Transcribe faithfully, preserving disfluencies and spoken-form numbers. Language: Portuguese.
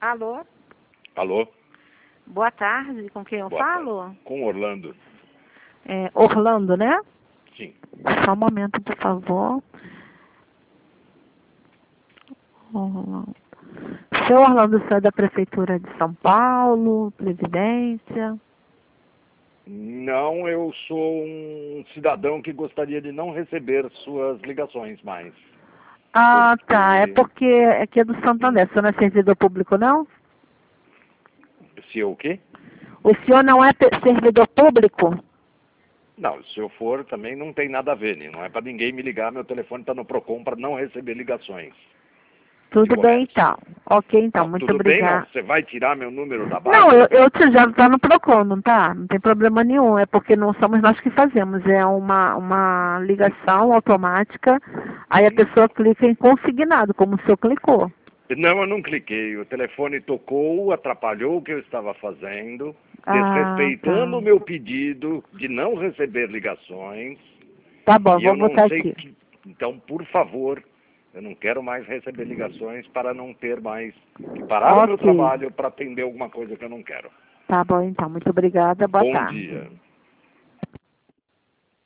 Alô? Alô? Boa tarde, com quem eu Boa falo? tarde. Com Orlando. É, Orlando, né? Sim. Só um momento, por favor. Orlando. Seu Orlando, você é da Prefeitura de São Paulo, Previdência? Não, eu sou um cidadão que gostaria de não receber suas ligações mais. Ah, Porque... tá. É porque aqui é do Santander. Você não é servidor público, não? Se eu o quê? O senhor não é pe- servidor público? Não, se eu for também não tem nada a ver, né? Não é para ninguém me ligar, meu telefone está no Procon para não receber ligações de Tudo bem, comércio. então. Ok, então. Não, Muito tudo bem não? obrigada. Você vai tirar meu número da Não, base? eu, eu te- já está no Procon, não tá? Não tem problema nenhum. É porque não somos nós que fazemos. É uma, uma ligação automática. Aí a Hum. pessoa clica em consignado, como o senhor clicou. Não, eu não cliquei. O telefone tocou, atrapalhou o que eu estava fazendo, Ah, desrespeitando tá. o meu pedido de não receber ligações. Tá bom, E eu vou não botar sei aqui. que... Então, por favor, eu não quero mais receber ligações para não ter mais que parar o meu Ok. trabalho para atender alguma coisa que eu não quero. Tá bom, então. Muito obrigada. Boa Bom tarde. dia.